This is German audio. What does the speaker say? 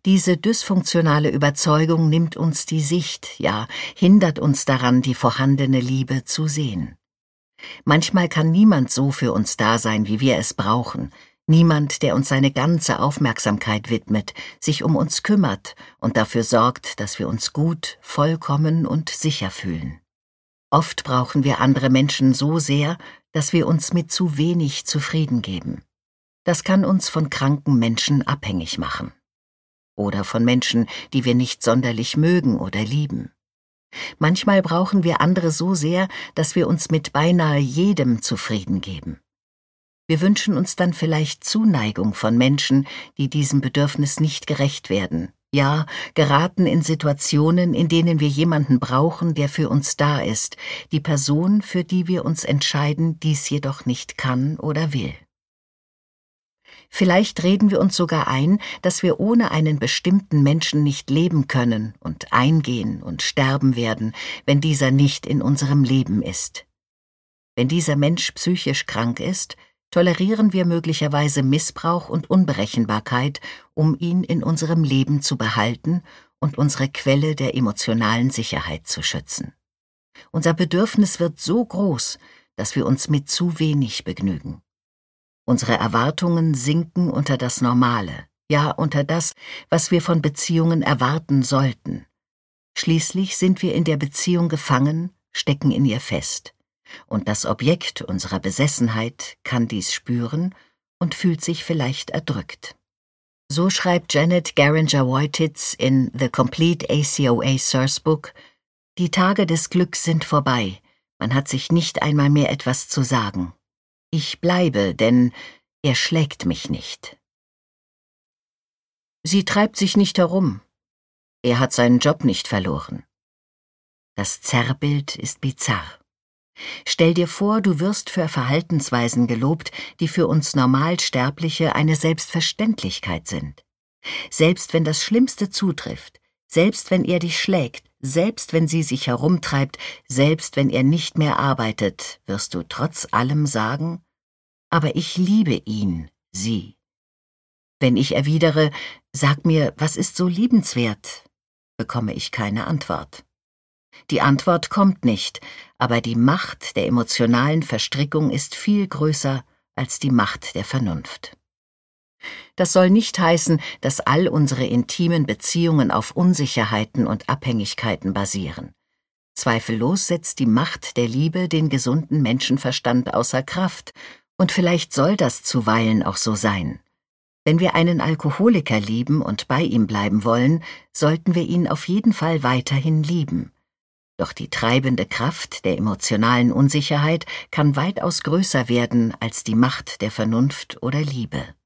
Diese dysfunktionale Überzeugung nimmt uns die Sicht, ja, hindert uns daran, die vorhandene Liebe zu sehen. Manchmal kann niemand so für uns da sein, wie wir es brauchen. Niemand, der uns seine ganze Aufmerksamkeit widmet, sich um uns kümmert und dafür sorgt, dass wir uns gut, vollkommen und sicher fühlen. Oft brauchen wir andere Menschen so sehr, dass wir uns mit zu wenig zufrieden geben. Das kann uns von kranken Menschen abhängig machen. Oder von Menschen, die wir nicht sonderlich mögen oder lieben. Manchmal brauchen wir andere so sehr, dass wir uns mit beinahe jedem zufrieden geben. Wir wünschen uns dann vielleicht Zuneigung von Menschen, die diesem Bedürfnis nicht gerecht werden. Ja, geraten in Situationen, in denen wir jemanden brauchen, der für uns da ist, die Person, für die wir uns entscheiden, dies jedoch nicht kann oder will. Vielleicht reden wir uns sogar ein, dass wir ohne einen bestimmten Menschen nicht leben können und eingehen und sterben werden, wenn dieser nicht in unserem Leben ist. Wenn dieser Mensch psychisch krank ist, tolerieren wir möglicherweise Missbrauch und Unberechenbarkeit, um ihn in unserem Leben zu behalten und unsere Quelle der emotionalen Sicherheit zu schützen. Unser Bedürfnis wird so groß, dass wir uns mit zu wenig begnügen. Unsere Erwartungen sinken unter das Normale, ja unter das, was wir von Beziehungen erwarten sollten. Schließlich sind wir in der Beziehung gefangen, stecken in ihr fest. Und das Objekt unserer Besessenheit kann dies spüren und fühlt sich vielleicht erdrückt. So schreibt Janet Garinger-Wojtitz in The Complete ACOA Source Book: Die Tage des Glücks sind vorbei, man hat sich nicht einmal mehr etwas zu sagen. Ich bleibe, denn er schlägt mich nicht. Sie treibt sich nicht herum. Er hat seinen Job nicht verloren. Das Zerrbild ist bizarr. Stell dir vor, du wirst für Verhaltensweisen gelobt, die für uns Normalsterbliche eine Selbstverständlichkeit sind. Selbst wenn das Schlimmste zutrifft, selbst wenn er dich schlägt, selbst wenn sie sich herumtreibt, selbst wenn er nicht mehr arbeitet, wirst du trotz allem sagen: Aber ich liebe ihn, sie. Wenn ich erwidere: Sag mir, was ist so liebenswert?, bekomme ich keine Antwort. Die Antwort kommt nicht, aber die Macht der emotionalen Verstrickung ist viel größer als die Macht der Vernunft. Das soll nicht heißen, dass all unsere intimen Beziehungen auf Unsicherheiten und Abhängigkeiten basieren. Zweifellos setzt die Macht der Liebe den gesunden Menschenverstand außer Kraft, und vielleicht soll das zuweilen auch so sein. Wenn wir einen Alkoholiker lieben und bei ihm bleiben wollen, sollten wir ihn auf jeden Fall weiterhin lieben. Doch die treibende Kraft der emotionalen Unsicherheit kann weitaus größer werden als die Macht der Vernunft oder Liebe.